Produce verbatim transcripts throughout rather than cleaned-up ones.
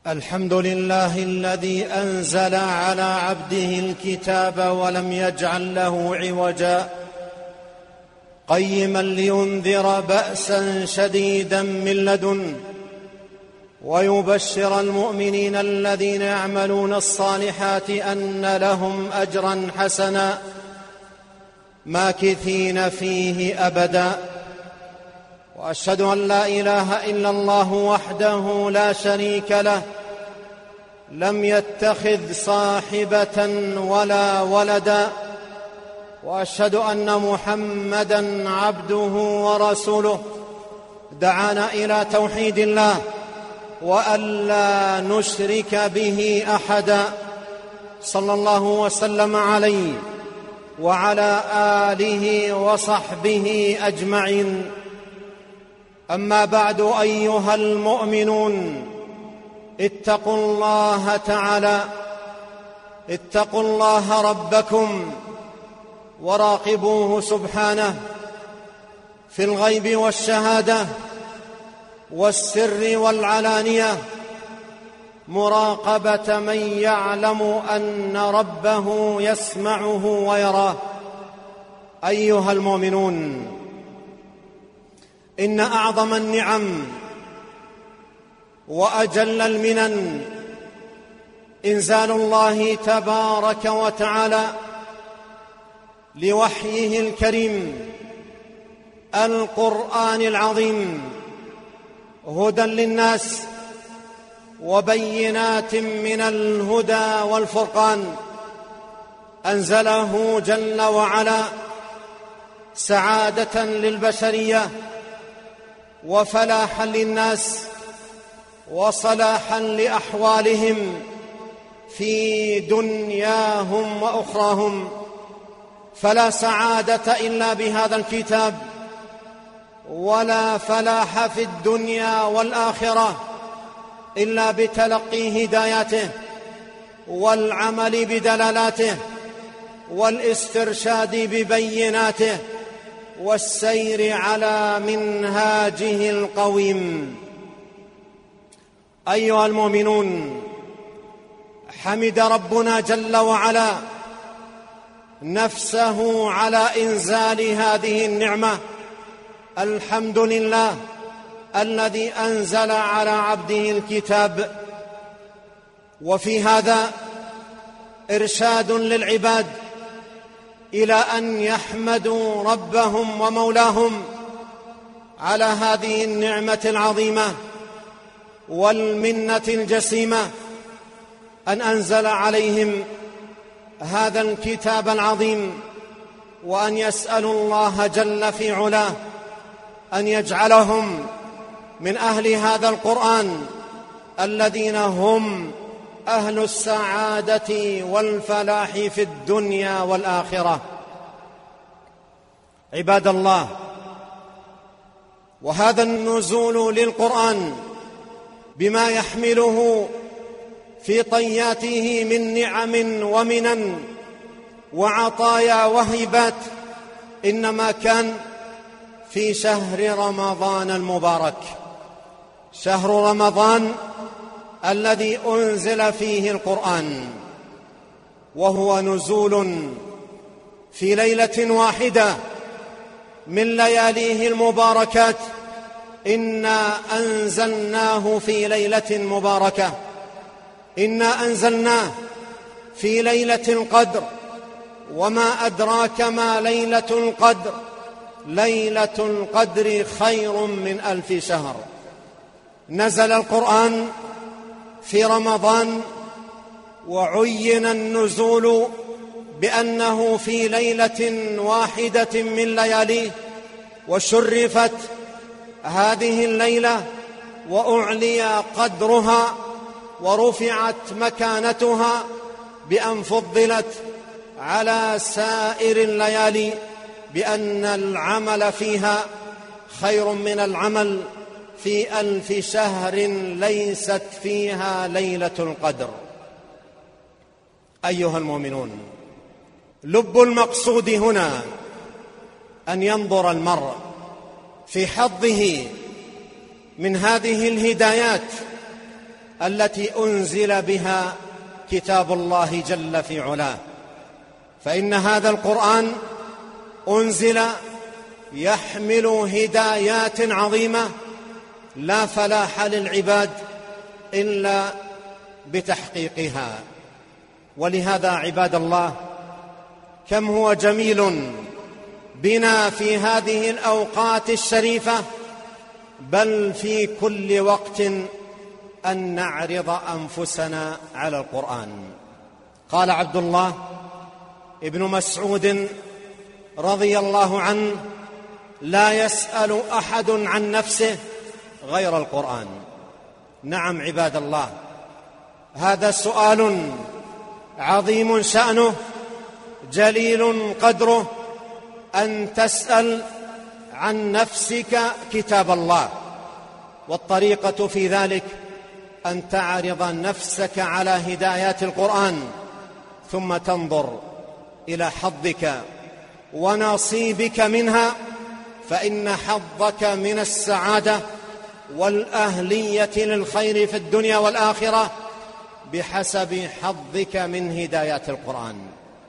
الحمد لله الذي أنزل على عبده الكتاب ولم يجعل له عوجا قيما لينذر بأسا شديدا من لدنه ويبشر المؤمنين الذين يعملون الصالحات أن لهم أجرا حسنا ماكثين فيه أبدا. وأشهد أن لا إله إلا الله وحده لا شريك له لم يتخذ صاحبة ولا ولدا. وأشهد أن محمدًا عبده ورسوله دعانا إلى توحيد الله وألا نشرك به أحدا، صلى الله وسلم عليه وعلى آله وصحبه أجمعين. أما بعد، أيها المؤمنون، اتقوا الله تعالى، اتقوا الله ربكم وراقبوه سبحانه في الغيب والشهادة والسر والعلانية، مراقبة من يعلم أن ربه يسمعه ويراه. أيها المؤمنون، إن أعظم النعم وأجل المنن إنزال الله تبارك وتعالى لوحيه الكريم القرآن العظيم هدى للناس وبينات من الهدى والفرقان. أنزله جل وعلا سعادة للبشرية وفلاحا للناس وصلاحا لأحوالهم في دنياهم وأخراهم. فلا سعادة إلا بهذا الكتاب، ولا فلاح في الدنيا والآخرة إلا بتلقي هداياته والعمل بدلالاته والاسترشاد ببيناته والسير على منهاجه القويم. أيها المؤمنون، حمد ربنا جل وعلا نفسه على إنزال هذه النعمة. الحمد لله الذي أنزل على عبده الكتاب. وفي هذا إرشاد للعباد إلى أن يحمدوا ربهم ومولاهم على هذه النعمة العظيمة والمنة الجسيمة، أن أنزل عليهم هذا الكتاب العظيم، وأن يسألوا الله جل في علاه أن يجعلهم من أهل هذا القرآن الذين هم أهل السعادة والفلاح في الدنيا والآخرة. عباد الله، وهذا النزول للقرآن بما يحمله في طياته من نعم ومنن وعطايا وهبات إنما كان في شهر رمضان المبارك، شهر رمضان الذي أنزل فيه القرآن، وهو نزول في ليلة واحدة من لياليه المباركات. إنا أنزلناه في ليلة مباركة، إنا أنزلناه في ليلة القدر، وما أدراك ما ليلة القدر، ليلة القدر خير من ألف شهر. نزل القرآن في رمضان، وعين النزول بأنه في ليلة واحدة من لياليه، وشرفت هذه الليلة وأعلي قدرها ورفعت مكانتها بأن فضلت على سائر الليالي، بأن العمل فيها خير من العمل في ألف شهر ليست فيها ليلة القدر. أيها المؤمنون، لب المقصود هنا أن ينظر المرء في حظه من هذه الهدايات التي أنزل بها كتاب الله جل في علاه. فإن هذا القرآن أنزل يحمل هدايات عظيمة لا فلاح للعباد إلا بتحقيقها. ولهذا عباد الله كم هو جميل بنا في هذه الأوقات الشريفة، بل في كل وقت، أن نعرض أنفسنا على القرآن. قال عبد الله ابن مسعود رضي الله عنه: لا يسأل أحد عن نفسه غير القرآن. نعم عباد الله، هذا سؤال عظيم شأنه، جليل قدره، أن تسأل عن نفسك كتاب الله. والطريقة في ذلك أن تعرض نفسك على هدايات القرآن، ثم تنظر إلى حظك ونصيبك منها، فإن حظك من السعادة والأهلية للخير في الدنيا والآخرة بحسب حظك من هدايات القرآن.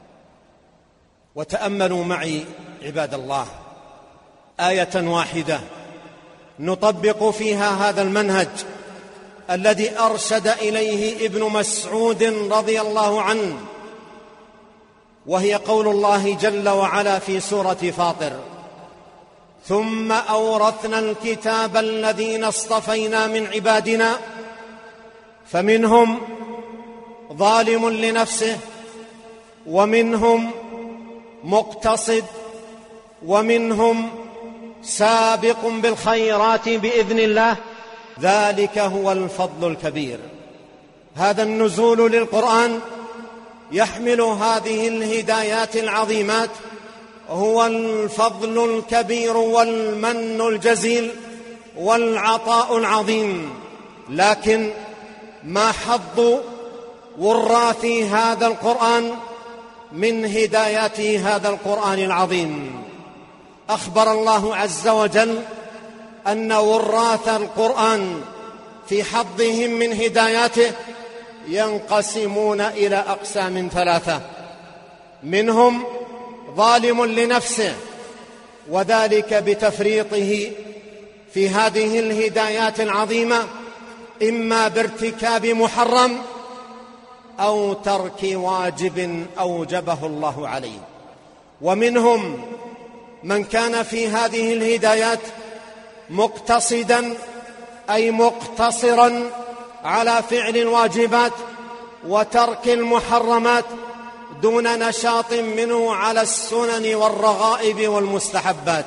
وتأملوا معي عباد الله آية واحدة نطبق فيها هذا المنهج الذي أرشد إليه ابن مسعود رضي الله عنه، وهي قول الله جل وعلا في سورة فاطر: ثم أورثنا الكتاب الذين اصطفينا من عبادنا فمنهم ظالم لنفسه ومنهم مقتصد ومنهم سابق بالخيرات بإذن الله، ذلك هو الفضل الكبير. هذا النزول للقرآن يحمل هذه الهدايات العظيمات هو الفضل الكبير والمن الجزيل والعطاء العظيم. لكن ما حظ وراثي هذا القرآن من هدايات هذا القرآن العظيم؟ أخبر الله عز وجل أن وراث القرآن في حظهم من هداياته ينقسمون إلى أقسام ثلاثة: منهم ظالم لنفسه، وذلك بتفريطه في هذه الهدايات العظيمة، إما بارتكاب محرم أو ترك واجب أوجبه الله عليه. ومنهم من كان في هذه الهدايات مقتصدا، أي مقتصرا على فعل الواجبات وترك المحرمات دون نشاط منه على السنن والرغائب والمستحبات.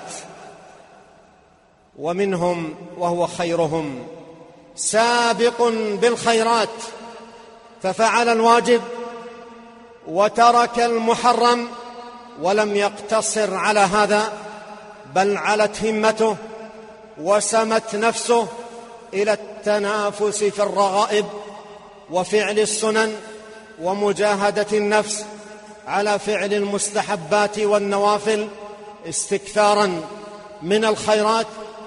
ومنهم وهو خيرهم سابق بالخيرات، ففعل الواجب وترك المحرم ولم يقتصر على هذا، بل علت همته وسمت نفسه إلى التنافس في الرغائب وفعل السنن ومجاهدة النفس على فعل المستحبات والنوافل، استكثارا من الخيرات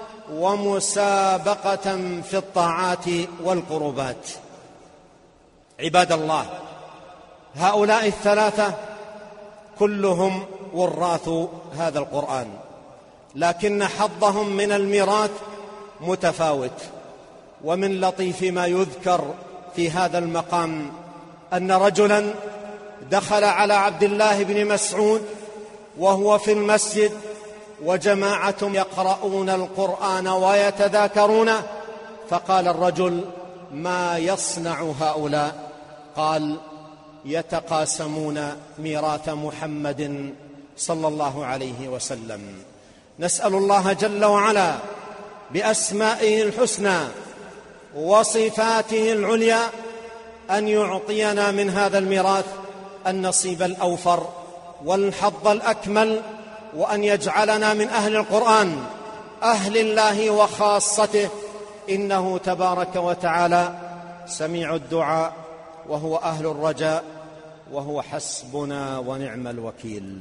ومسابقة في الطاعات والقربات. عباد الله، هؤلاء الثلاثة كلهم وراث هذا القرآن، لكن حظهم من الميراث متفاوت. ومن لطيف ما يذكر في هذا المقام أن رجلا دخل على عبد الله بن مسعود وهو في المسجد وجماعة يقرؤون القرآن ويتذاكرونه، فقال الرجل: ما يصنع هؤلاء؟ قال: يتقاسمون ميراث محمد صلى الله عليه وسلم. نسأل الله جل وعلا بأسمائه الحسنى وصفاته العليا أن يعطينا من هذا الميراث النصيب الأوفر والحظ الأكمل، وأن يجعلنا من أهل القرآن، أهل الله وخاصته، إنه تبارك وتعالى سميع الدعاء وهو أهل الرجاء وهو حسبنا ونعم الوكيل.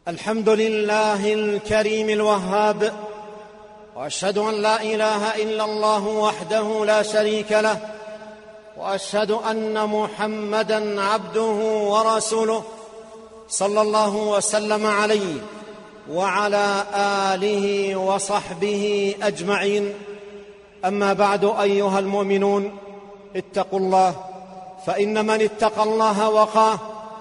الحمد لله الكريم الوهاب، وأشهد أن لا إله إلا الله وحده لا شريك له، وأشهد أن محمدًا عبده ورسوله صلى الله وسلم عليه وعلى آله وصحبه أجمعين. أما بعد، أيها المؤمنون، اتقوا الله، فإن من اتقى الله وقاه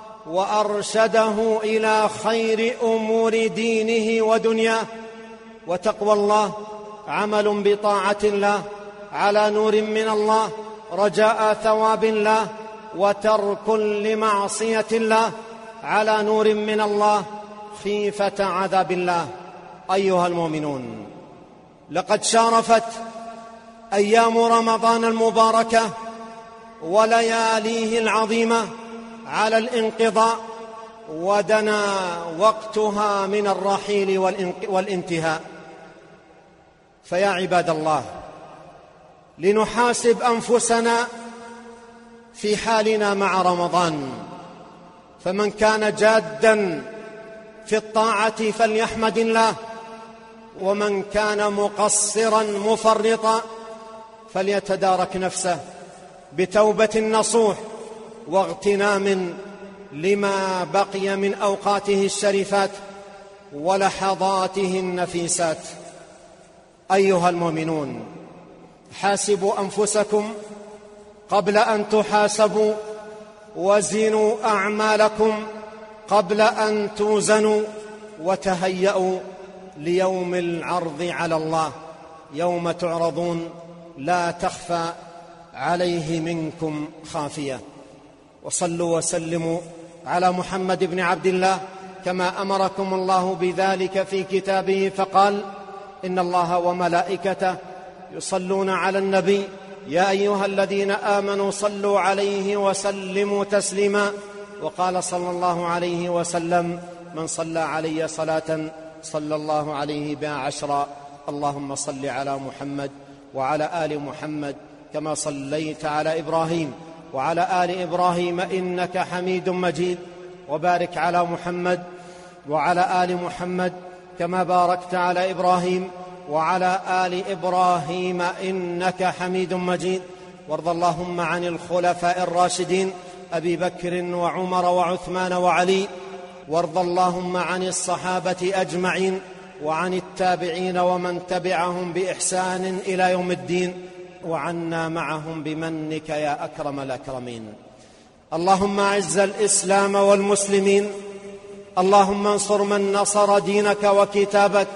وأرشده إلى خير أمور دينه ودنياه. وتقوى الله عمل بطاعة الله على نور من الله رجاء ثواب الله، وترك لمعصية الله على نور من الله خيفة عذاب الله. أيها المؤمنون، لقد شارفت أيام رمضان المباركة ولياليه العظيمة على الانقضاء، ودنا وقتها من الرحيل والانتهاء. فيا عباد الله، لنحاسب أنفسنا في حالنا مع رمضان، فمن كان جادًا في الطاعة فليحمد الله، ومن كان مقصرًا مفرطًا فليتدارك نفسه بتوبة نصوح واغتنام لما بقي من أوقاته الشريفات ولحظاته النفيسات. أيها المؤمنون، حاسبوا أنفسكم قبل أن تحاسبوا، وزنوا أعمالكم قبل أن توزنوا، وتهيئوا ليوم العرض على الله، يوم تعرضون لا تخفى عليه منكم خافية. وصلوا وسلموا على محمد بن عبد الله كما أمركم الله بذلك في كتابه، فقال: إن الله وملائكته يصلون على النبي يا أيها الذين آمنوا صلوا عليه وسلموا تسليما. وقال صلى الله عليه وسلم: من صلى علي صلاة صلى الله عليه بها عشرا. اللهم صل على محمد وعلى آل محمد كما صليت على إبراهيم وعلى آل إبراهيم إنك حميد مجيد، وبارك على محمد وعلى آل محمد كما باركت على إبراهيم وعلى آل إبراهيم إنك حميد مجيد. وارض اللهم عن الخلفاء الراشدين أبي بكر وعمر وعثمان وعلي، وارض اللهم عن الصحابة أجمعين وعن التابعين ومن تبعهم بإحسان إلى يوم الدين، وعنا معهم بمنك يا أكرم الأكرمين. اللهم أعز الإسلام والمسلمين، اللهم انصر من نصر دينك وكتابك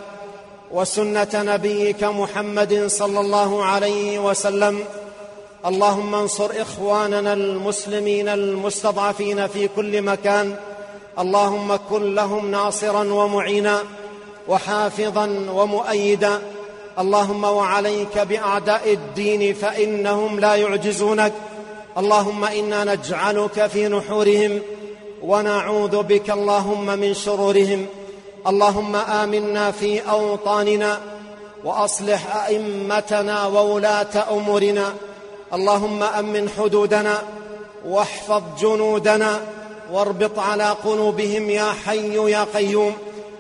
وسنة نبيك محمد صلى الله عليه وسلم. اللهم انصر إخواننا المسلمين المستضعفين في كل مكان، اللهم كن لهم ناصرا ومعينا وحافظا ومؤيدا. اللهم وعليك بأعداء الدين فإنهم لا يعجزونك. اللهم إنا نجعلك في نحورهم ونعوذ بك اللهم من شرورهم. اللهم آمنا في أوطاننا وأصلح أئمتنا وولاة أمورنا. اللهم أمن حدودنا واحفظ جنودنا واربط على قلوبهم يا حي يا قيوم،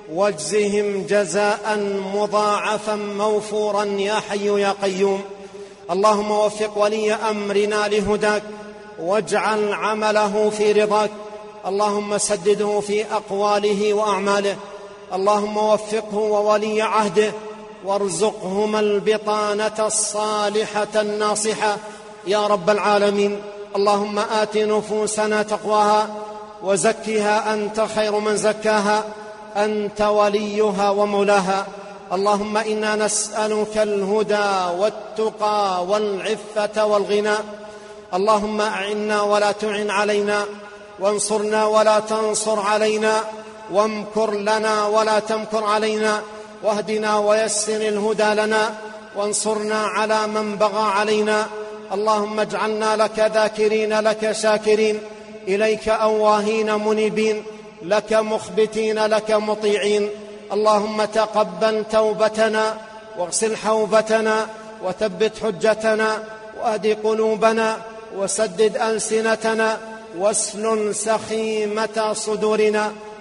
واجزهم جزاء مضاعفا موفورا يا حي يا قيوم. اللهم وفق ولي أمرنا لهداك واجعل عمله في رضاك. اللهم سدده في أقواله وأعماله. اللهم وفقه وولي عهده وارزقهما البطانة الصالحة الناصحة يا رب العالمين. اللهم آت نفوسنا تقواها وزكها أنت خير من زكاها، أنت وليها ومولاها. اللهم إنا نسألك الهدى والتقى والعفة والغنى. اللهم أعنا ولا تعن علينا، وانصرنا ولا تنصر علينا، وامكر لنا ولا تمكر علينا، واهدنا ويسر الهدى لنا، وانصرنا على من بغى علينا. اللهم اجعلنا لك ذاكرين لك شاكرين، إليك أواهين منيبين، لك مخبتين لك مطيعين. اللهم تقبل توبتنا واغسل حوبتنا وثبت حجتنا واهد قلوبنا وسدد ألسنتنا واسلل سخيمة صدورنا.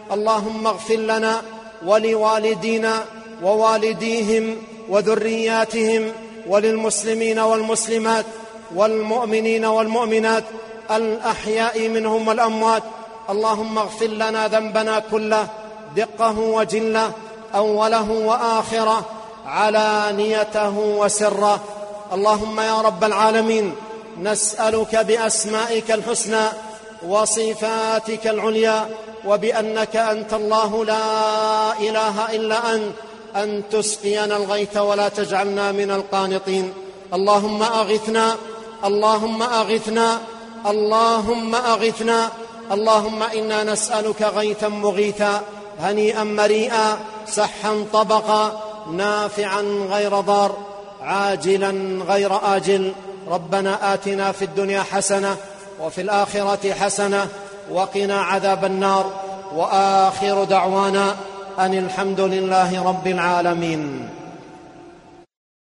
اللهم اغفر لنا ولوالدينا ووالديهم وذرياتهم وللمسلمين والمسلمات والمؤمنين والمؤمنات الأحياء منهم والأموات. اللهم اغفر لنا ذنبنا كله دقه وجله، أوله وآخره، علانيته وسره. اللهم يا رب العالمين نسألك بأسمائك الحسنى وصفاتك العليا وبأنك أنت الله لا إله إلا أنت أن تسقينا الغيث ولا تجعلنا من القانطين. اللهم أغثنا، اللهم أغثنا، اللهم أغثنا. اللهم إنا نسألك غيثا مغيثا هنيئا مريئا سحا طبقا نافعا غير ضار عاجلا غير آجل. ربنا آتنا في الدنيا حسنة وفي الآخرة حسنة وقنا عذاب النار. وآخر دعوانا أن الحمد لله رب العالمين.